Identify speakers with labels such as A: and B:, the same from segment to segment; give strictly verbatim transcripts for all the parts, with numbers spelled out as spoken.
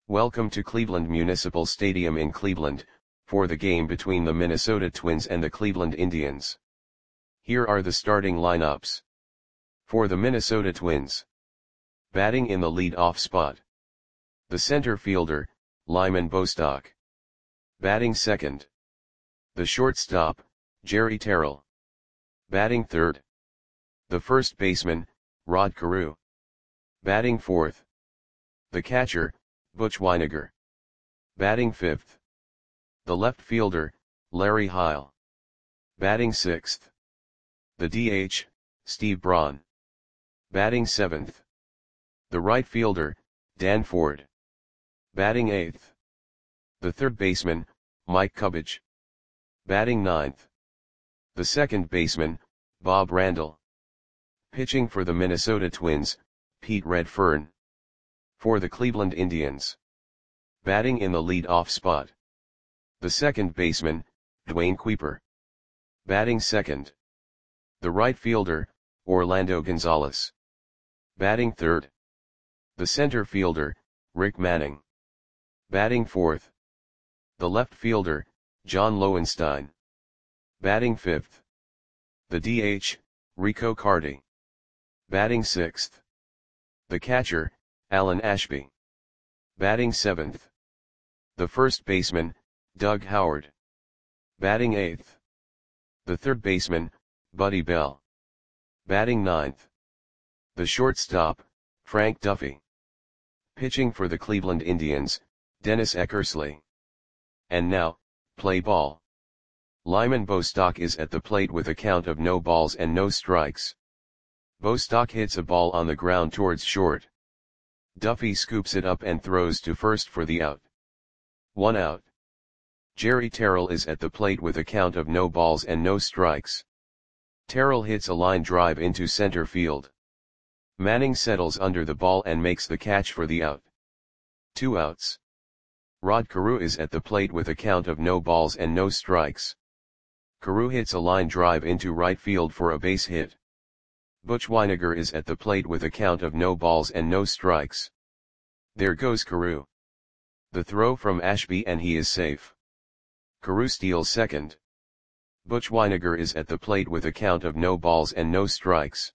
A: Welcome to Cleveland Municipal Stadium in Cleveland, for the game between the Minnesota Twins and the Cleveland Indians. Here are the starting lineups. For the Minnesota Twins. Batting in the lead-off spot. The center fielder, Lyman Bostock. Batting second. The shortstop, Jerry Terrell. Batting third. The first baseman, Rod Carew. Batting fourth. The catcher, Butch Wynegar. Batting fifth. The left fielder, Larry Heil. Batting sixth. The D H, Steve Braun. Batting seventh. The right fielder, Dan Ford. Batting eighth. The third baseman, Mike Cubbage. Batting ninth. The second baseman, Bob Randall. Pitching for the Minnesota Twins, Pete Redfern. For the Cleveland Indians. Batting in the lead-off spot. The second baseman, Dwayne Kuiper. Batting second. The right fielder, Orlando Gonzalez. Batting third. The center fielder, Rick Manning. Batting fourth. The left fielder, John Lowenstein. Batting fifth. The D H, Rico Carty. Batting sixth. The catcher, Alan Ashby. Batting seventh. The first baseman, Doug Howard. Batting eighth. The third baseman, Buddy Bell. Batting ninth. The shortstop, Frank Duffy. Pitching for the Cleveland Indians, Dennis Eckersley. And now, play ball. Lyman Bostock is at the plate with a count of no balls and no strikes. Bostock hits a ball on the ground towards short. Duffy scoops it up and throws to first for the out. One out. Jerry Terrell is at the plate with a count of no balls and no strikes. Terrell hits a line drive into center field. Manning settles under the ball and makes the catch for the out. Two outs. Rod Carew is at the plate with a count of no balls and no strikes. Carew hits a line drive into right field for a base hit. Butch Wynegar is at the plate with a count of no balls and no strikes. There goes Carew. The throw from Ashby and he is safe. Carew steals second. Butch Wynegar is at the plate with a count of no balls and no strikes.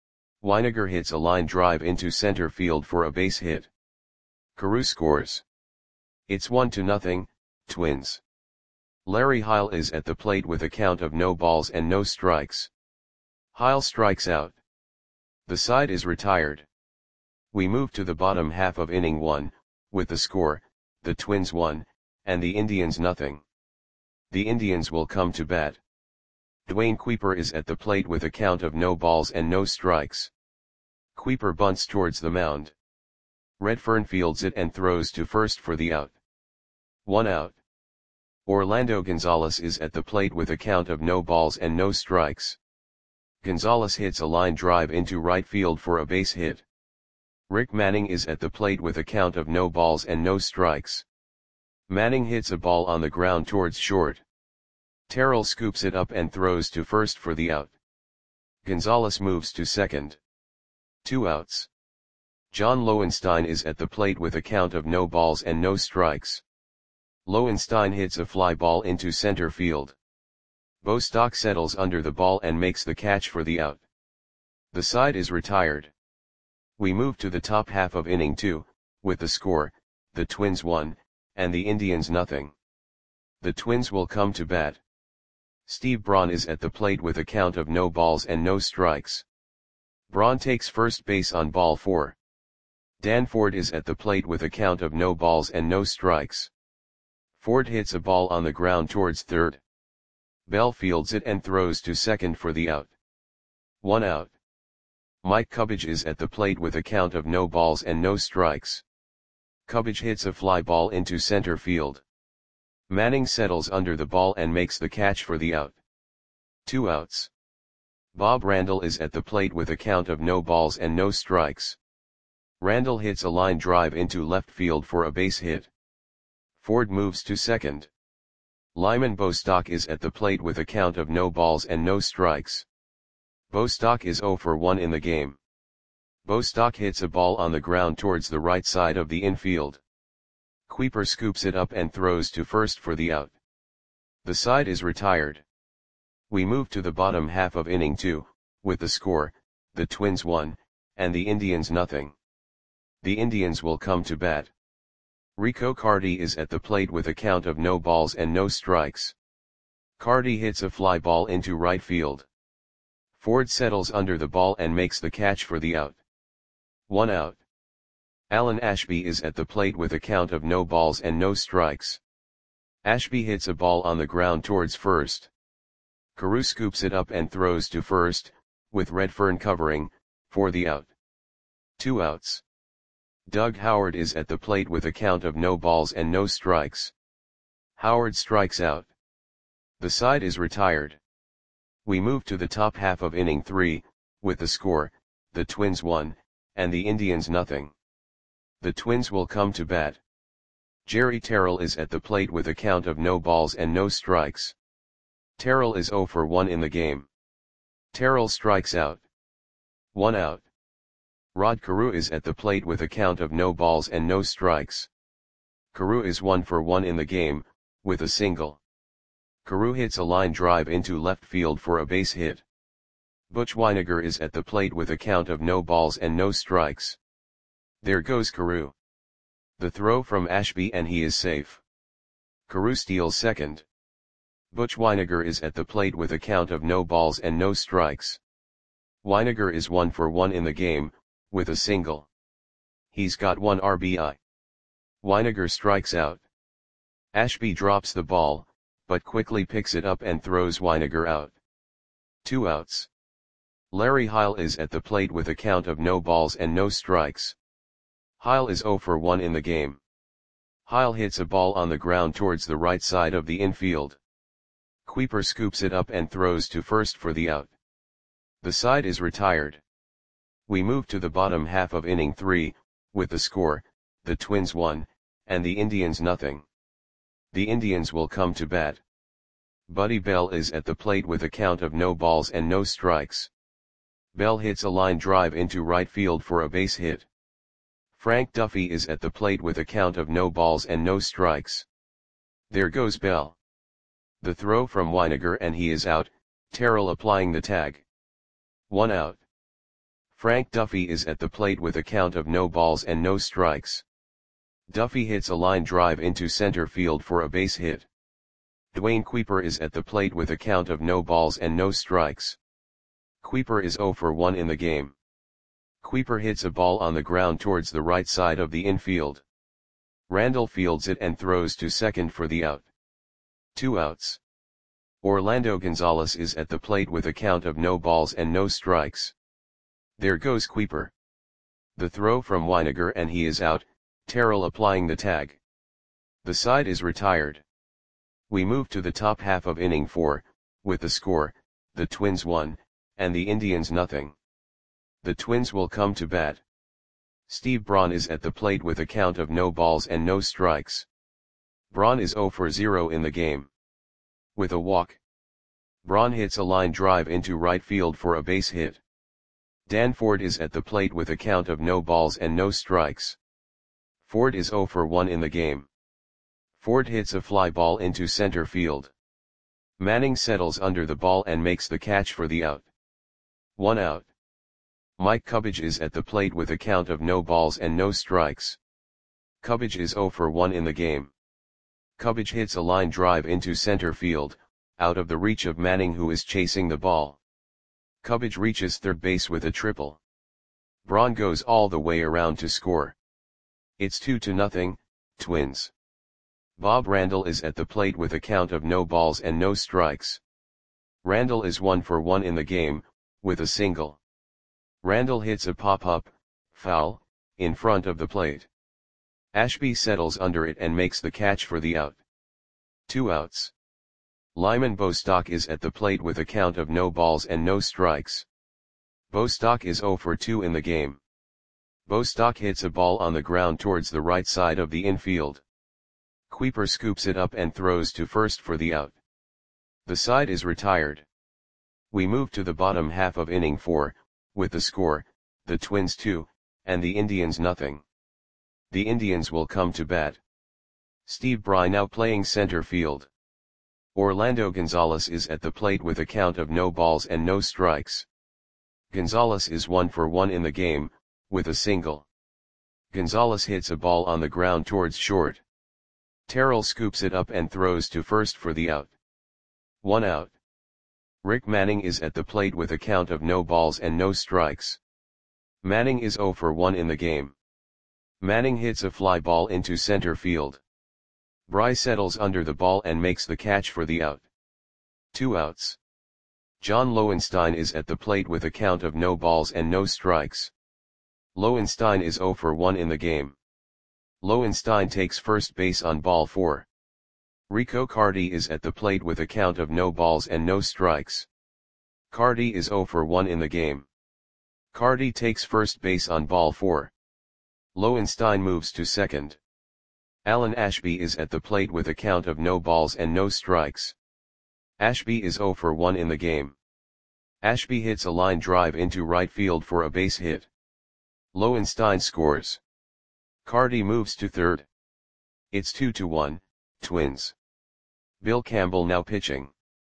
A: Wynegar hits a line drive into center field for a base hit. Carew scores. It's one to nothing, Twins. Larry Heil is at the plate with a count of no balls and no strikes. Heil strikes out. The side is retired. We move to the bottom half of inning one, with the score, the Twins one, and the Indians nothing. The Indians will come to bat. Dwayne Kuiper is at the plate with a count of no balls and no strikes. Kuiper bunts towards the mound. Redfern fields it and throws to first for the out. One out. Orlando Gonzalez is at the plate with a count of no balls and no strikes. Gonzalez hits a line drive into right field for a base hit. Rick Manning is at the plate with a count of no balls and no strikes. Manning hits a ball on the ground towards short. Terrell scoops it up and throws to first for the out. Gonzalez moves to second. Two outs. John Lowenstein is at the plate with a count of no balls and no strikes. Lowenstein hits a fly ball into center field. Bostock settles under the ball and makes the catch for the out. The side is retired. We move to the top half of inning two, with the score, the Twins one, and the Indians nothing. The Twins will come to bat. Steve Braun is at the plate with a count of no balls and no strikes. Braun takes first base on ball four. Dan Ford is at the plate with a count of no balls and no strikes. Ford hits a ball on the ground towards third. Bell fields it and throws to second for the out. One out. Mike Cubbage is at the plate with a count of no balls and no strikes. Cubbage hits a fly ball into center field. Manning settles under the ball and makes the catch for the out. Two outs. Bob Randall is at the plate with a count of no balls and no strikes. Randall hits a line drive into left field for a base hit. Ford moves to second. Lyman Bostock is at the plate with a count of no balls and no strikes. Bostock is zero for one in the game. Bostock hits a ball on the ground towards the right side of the infield. Kuiper scoops it up and throws to first for the out. The side is retired. We move to the bottom half of inning two, with the score, the Twins one, and the Indians nothing. The Indians will come to bat. Rico Carty is at the plate with a count of no balls and no strikes. Carty hits a fly ball into right field. Ford settles under the ball and makes the catch for the out. One out. Alan Ashby is at the plate with a count of no balls and no strikes. Ashby hits a ball on the ground towards first. Carew scoops it up and throws to first, with Redfern covering, for the out. Two outs. Doug Howard is at the plate with a count of no balls and no strikes. Howard strikes out. The side is retired. We move to the top half of inning three, with the score, the Twins one, and the Indians nothing. The Twins will come to bat. Jerry Terrell is at the plate with a count of no balls and no strikes. Terrell is oh for one in the game. Terrell strikes out. One out. Rod Carew is at the plate with a count of no balls and no strikes. Carew is one for one in the game, with a single. Carew hits a line drive into left field for a base hit. Butch Wynegar is at the plate with a count of no balls and no strikes. There goes Carew. The throw from Ashby and he is safe. Carew steals second. Butch Wynegar is at the plate with a count of no balls and no strikes. Wynegar is one for one in the game, with a single. He's got one R B I. Wynegar strikes out. Ashby drops the ball, but quickly picks it up and throws Wynegar out. Two outs. Larry Heil is at the plate with a count of no balls and no strikes. Heil is oh for one in the game. Heil hits a ball on the ground towards the right side of the infield. Kuiper scoops it up and throws to first for the out. The side is retired. We move to the bottom half of inning three, with the score, the Twins one, and the Indians nothing. The Indians will come to bat. Buddy Bell is at the plate with a count of no balls and no strikes. Bell hits a line drive into right field for a base hit. Frank Duffy is at the plate with a count of no balls and no strikes. There goes Bell. The throw from Wynegar and he is out, Terrell applying the tag. One out. Frank Duffy is at the plate with a count of no balls and no strikes. Duffy hits a line drive into center field for a base hit. Dwayne Kuiper is at the plate with a count of no balls and no strikes. Kuiper is oh for one in the game. Kuiper hits a ball on the ground towards the right side of the infield. Randall fields it and throws to second for the out. Two outs. Orlando Gonzalez is at the plate with a count of no balls and no strikes. There goes Kuiper. The throw from Wynegar and he is out, Terrell applying the tag. The side is retired. We move to the top half of inning four, with the score, the Twins one, and the Indians nothing. The Twins will come to bat. Steve Braun is at the plate with a count of no balls and no strikes. Braun is oh for zero in the game. With a walk. Braun hits a line drive into right field for a base hit. Dan Ford is at the plate with a count of no balls and no strikes. Ford is oh for one in the game. Ford hits a fly ball into center field. Manning settles under the ball and makes the catch for the out. One out. Mike Cubbage is at the plate with a count of no balls and no strikes. Cubbage is oh for one in the game. Cubbage hits a line drive into center field, out of the reach of Manning who is chasing the ball. Cubbage reaches third base with a triple. Braun goes all the way around to score. It's two to nothing, Twins. Bob Randall is at the plate with a count of no balls and no strikes. Randall is one for one in the game, with a single. Randall hits a pop-up, foul, in front of the plate. Ashby settles under it and makes the catch for the out. Two outs. Lyman Bostock is at the plate with a count of no balls and no strikes. Bostock is oh for two in the game. Bostock hits a ball on the ground towards the right side of the infield. Kuiper scoops it up and throws to first for the out. The side is retired. We move to the bottom half of inning four, with the score, the Twins two, and the Indians nothing. The Indians will come to bat. Steve Bry now playing center field. Orlando Gonzalez is at the plate with a count of no balls and no strikes. Gonzalez is one for one in the game, with a single. Gonzalez hits a ball on the ground towards short. Terrell scoops it up and throws to first for the out. One out. Rick Manning is at the plate with a count of no balls and no strikes. Manning is zero for one in the game. Manning hits a fly ball into center field. Bry settles under the ball and makes the catch for the out. Two outs. John Lowenstein is at the plate with a count of no balls and no strikes. Lowenstein is zero for one in the game. Lowenstein takes first base on ball four. Rico Carty is at the plate with a count of no balls and no strikes. Carty is zero for one in the game. Carty takes first base on ball four. Lowenstein moves to second. Alan Ashby is at the plate with a count of no balls and no strikes. Ashby is zero for one in the game. Ashby hits a line drive into right field for a base hit. Lowenstein scores. Carty moves to third. It's two to one, Twins. Bill Campbell now pitching.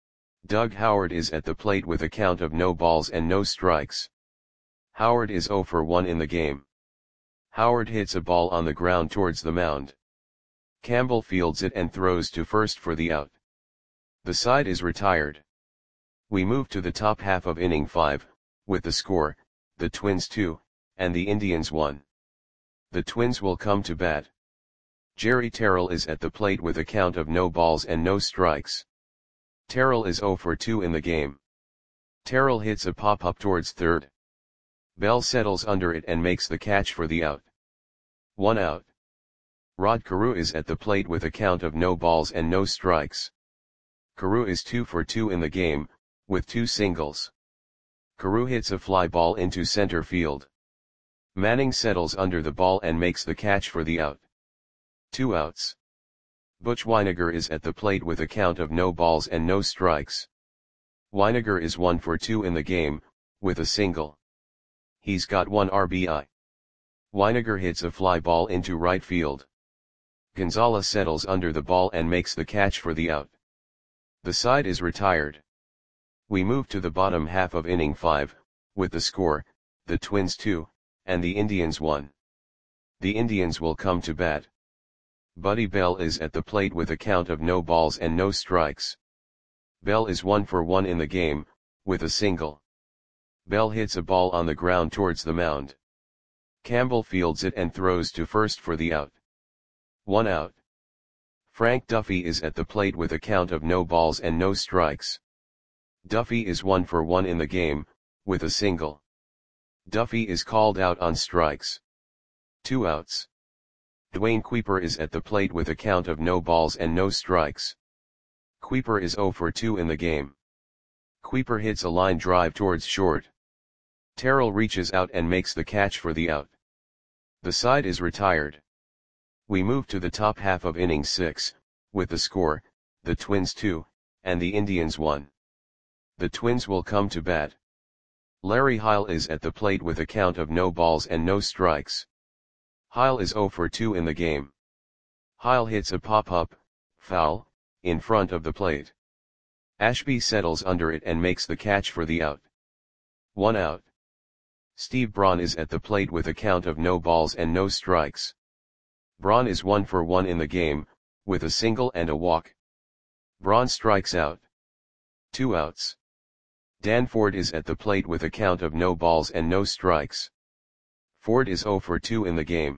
A: Doug Howard is at the plate with a count of no balls and no strikes. Howard is zero for one in the game. Howard hits a ball on the ground towards the mound. Campbell fields it and throws to first for the out. The side is retired. We move to the top half of inning five, with the score, the Twins two, and the Indians one. The Twins will come to bat. Jerry Terrell is at the plate with a count of no balls and no strikes. Terrell is zero for two in the game. Terrell hits a pop-up towards third. Bell settles under it and makes the catch for the out. One out. Rod Carew is at the plate with a count of no balls and no strikes. Carew is two for two in the game, with two singles. Carew hits a fly ball into center field. Manning settles under the ball and makes the catch for the out. Two outs. Butch Wynegar is at the plate with a count of no balls and no strikes. Wynegar is one for two in the game, with a single. He's got one R B I. Wynegar hits a fly ball into right field. Gonzalez settles under the ball and makes the catch for the out. The side is retired. We move to the bottom half of inning five, with the score, the Twins two, and the Indians one. The Indians will come to bat. Buddy Bell is at the plate with a count of no balls and no strikes. Bell is one for one in the game, with a single. Bell hits a ball on the ground towards the mound. Campbell fields it and throws to first for the out. One out. Frank Duffy is at the plate with a count of no balls and no strikes. Duffy is one for one in the game, with a single. Duffy is called out on strikes. Two outs. Dwayne Kuiper is at the plate with a count of no balls and no strikes. Kuiper is zero for two in the game. Kuiper hits a line drive towards short. Terrell reaches out and makes the catch for the out. The side is retired. We move to the top half of inning six, with the score, the Twins two, and the Indians one. The Twins will come to bat. Larry Heil is at the plate with a count of no balls and no strikes. Heil is zero for two in the game. Heil hits a pop-up, foul, in front of the plate. Ashby settles under it and makes the catch for the out. One out. Steve Braun is at the plate with a count of no balls and no strikes. Braun is one for one in the game, with a single and a walk. Braun strikes out. Two outs. Dan Ford is at the plate with a count of no balls and no strikes. Ford is zero for two in the game.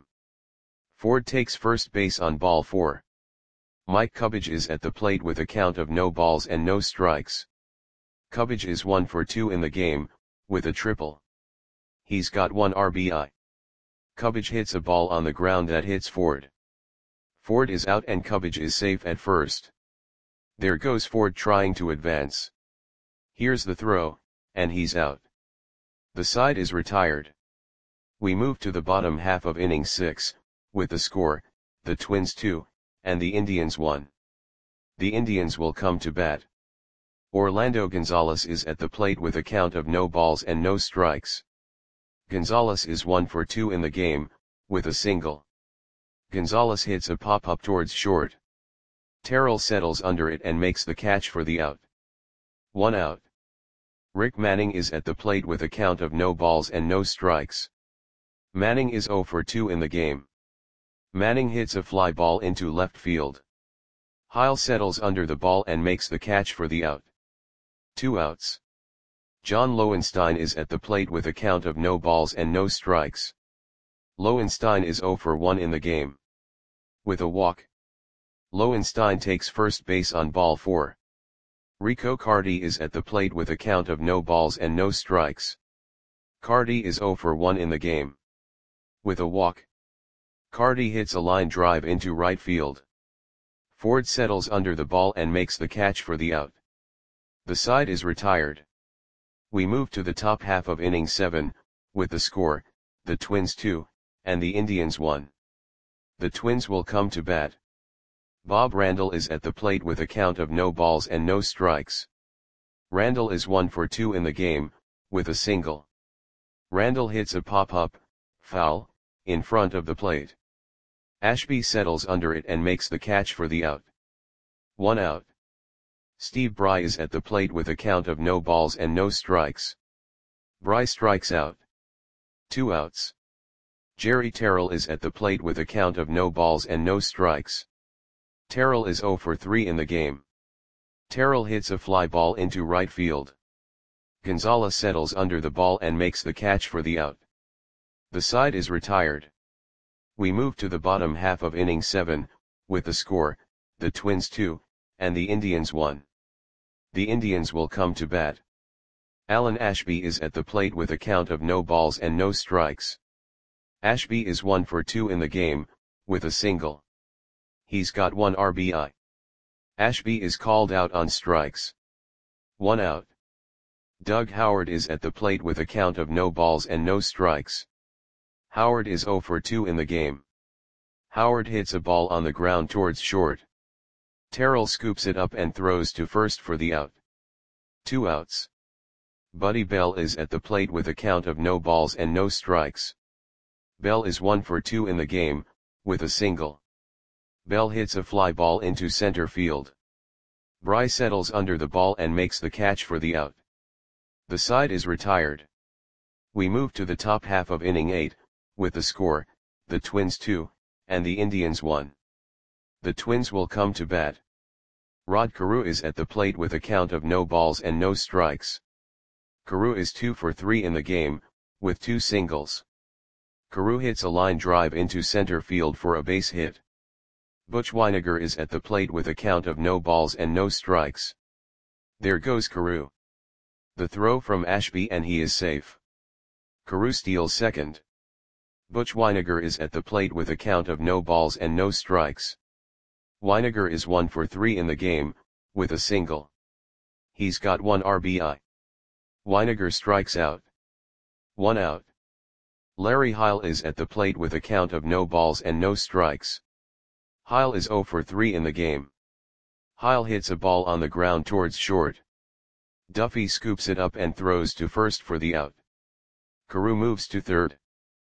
A: Ford takes first base on ball four. Mike Cubbage is at the plate with a count of no balls and no strikes. Cubbage is one for two in the game, with a triple. He's got one R B I. Cubbage hits a ball on the ground that hits Ford. Ford is out and Cubbage is safe at first. There goes Ford trying to advance. Here's the throw, and he's out. The side is retired. We move to the bottom half of inning six, with the score, the Twins two, and the Indians one. The Indians will come to bat. Orlando Gonzalez is at the plate with a count of no balls and no strikes. Gonzalez is one for two in the game, with a single. Gonzalez hits a pop-up towards short. Terrell settles under it and makes the catch for the out. One out. Rick Manning is at the plate with a count of no balls and no strikes. Manning is zero for two in the game. Manning hits a fly ball into left field. Heil settles under the ball and makes the catch for the out. Two outs. John Lowenstein is at the plate with a count of no balls and no strikes. Lowenstein is zero for one in the game. With a walk, Lowenstein takes first base on ball four. Rico Carty is at the plate with a count of no balls and no strikes. Carty is zero for one in the game. With a walk, Carty hits a line drive into right field. Ford settles under the ball and makes the catch for the out. The side is retired. We move to the top half of inning seven, with the score, the Twins two, and the Indians one. The Twins will come to bat. Bob Randall is at the plate with a count of no balls and no strikes. Randall is one for two in the game, with a single. Randall hits a pop-up, foul, in front of the plate. Ashby settles under it and makes the catch for the out. One out. Steve Bry is at the plate with a count of no balls and no strikes. Bry strikes out. Two outs. Jerry Terrell is at the plate with a count of no balls and no strikes. Terrell is zero for three in the game. Terrell hits a fly ball into right field. Gonzalez settles under the ball and makes the catch for the out. The side is retired. We move to the bottom half of inning seven, with the score, the Twins two, and the Indians one. The Indians will come to bat. Alan Ashby is at the plate with a count of no balls and no strikes. Ashby is one for two in the game, with a single. He's got one R B I. Ashby is called out on strikes. One out. Doug Howard is at the plate with a count of no balls and no strikes. Howard is zero for two in the game. Howard hits a ball on the ground towards short. Terrell scoops it up and throws to first for the out. Two outs. Buddy Bell is at the plate with a count of no balls and no strikes. Bell is one for two in the game, with a single. Bell hits a fly ball into center field. Bry settles under the ball and makes the catch for the out. The side is retired. We move to the top half of inning eight, with the score, the Twins two, and the Indians one. The Twins will come to bat. Rod Carew is at the plate with a count of no balls and no strikes. Carew is two for three in the game, with two singles. Carew hits a line drive into center field for a base hit. Butch Weiniger is at the plate with a count of no balls and no strikes. There goes Carew. The throw from Ashby and he is safe. Carew steals second. Butch Weiniger is at the plate with a count of no balls and no strikes. Weiniger is one for three in the game, with a single. He's got one R B I. Weiniger strikes out. One out. Larry Heil is at the plate with a count of no balls and no strikes. Heil is zero for three in the game. Heil hits a ball on the ground towards short. Duffy scoops it up and throws to first for the out. Carew moves to third.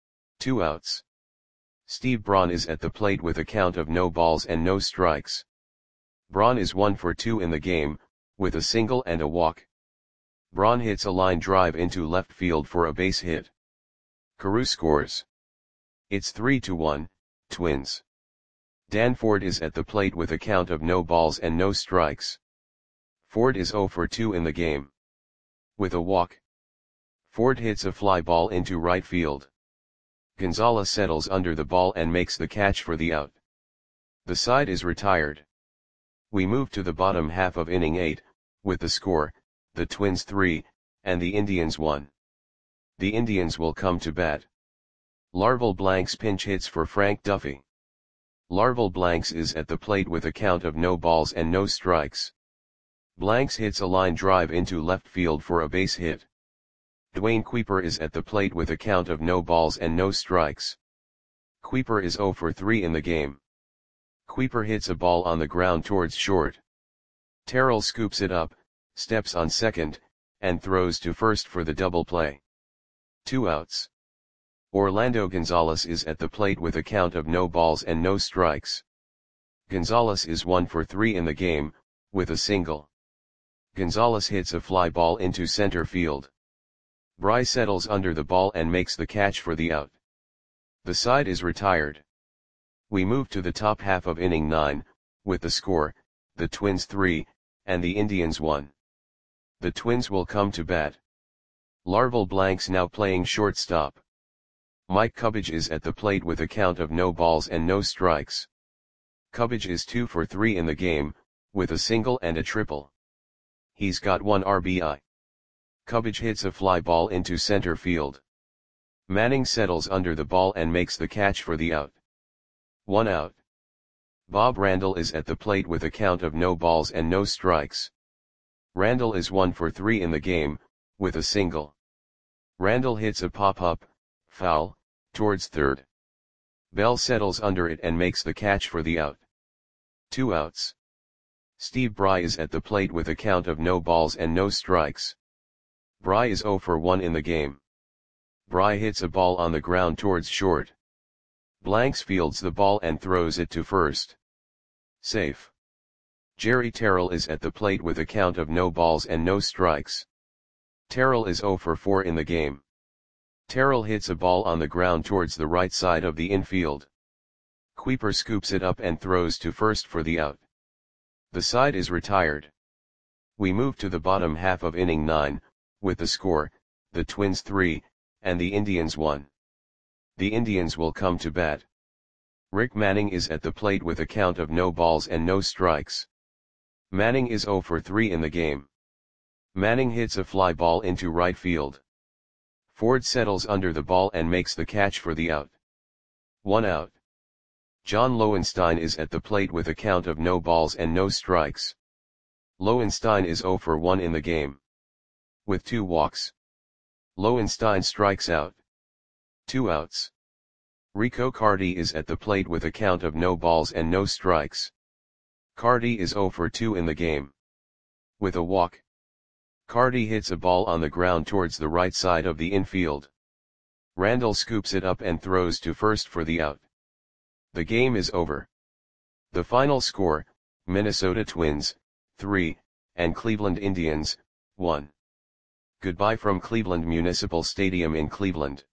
A: Two outs. Steve Braun is at the plate with a count of no balls and no strikes. Braun is one for two in the game, with a single and a walk. Braun hits a line drive into left field for a base hit. Carew scores. It's three to one, Twins. Dan Ford is at the plate with a count of no balls and no strikes. Ford is zero for two in the game. With a walk, Ford hits a fly ball into right field. Gonzalez settles under the ball and makes the catch for the out. The side is retired. We move to the bottom half of inning eight, with the score, the Twins three, and the Indians one. The Indians will come to bat. Larval Blanks pinch hits for Frank Duffy. Larval Blanks is at the plate with a count of no balls and no strikes. Blanks hits a line drive into left field for a base hit. Dwayne Kuiper is at the plate with a count of no balls and no strikes. Kuiper is zero for three in the game. Kuiper hits a ball on the ground towards short. Terrell scoops it up, steps on second, and throws to first for the double play. Two outs. Orlando Gonzalez is at the plate with a count of no balls and no strikes. Gonzalez is one for three in the game, with a single. Gonzalez hits a fly ball into center field. Bry settles under the ball and makes the catch for the out. The side is retired. We move to the top half of inning nine, with the score, the Twins three, and the Indians one. The Twins will come to bat. Larval Blanks now playing shortstop. Mike Cubbage is at the plate with a count of no balls and no strikes. Cubbage is two for three in the game, with a single and a triple. He's got one R B I. Cubbage hits a fly ball into center field. Manning settles under the ball and makes the catch for the out. One out. Bob Randall is at the plate with a count of no balls and no strikes. Randall is one for three in the game, with a single. Randall hits a pop-up, foul, towards third. Bell settles under it and makes the catch for the out. Two outs. Steve Bry is at the plate with a count of no balls and no strikes. Bry is zero for one in the game. Bry hits a ball on the ground towards short. Blanks fields the ball and throws it to first. Safe. Jerry Terrell is at the plate with a count of no balls and no strikes. Terrell is zero for four in the game. Terrell hits a ball on the ground towards the right side of the infield. Kuiper scoops it up and throws to first for the out. The side is retired. We move to the bottom half of inning nine, with the score, the Twins three, and the Indians one. The Indians will come to bat. Rick Manning is at the plate with a count of no balls and no strikes. Manning is zero for three in the game. Manning hits a fly ball into right field. Ford settles under the ball and makes the catch for the out. One out. John Lowenstein is at the plate with a count of no balls and no strikes. Lowenstein is zero for one in the game. With two walks. Lowenstein strikes out. Two outs. Rico Carty is at the plate with a count of no balls and no strikes. Carty is zero for two in the game. With a walk. Carty hits a ball on the ground towards the right side of the infield. Randall scoops it up and throws to first for the out. The game is over. The final score, Minnesota Twins, three, and Cleveland Indians, one. Goodbye from Cleveland Municipal Stadium in Cleveland.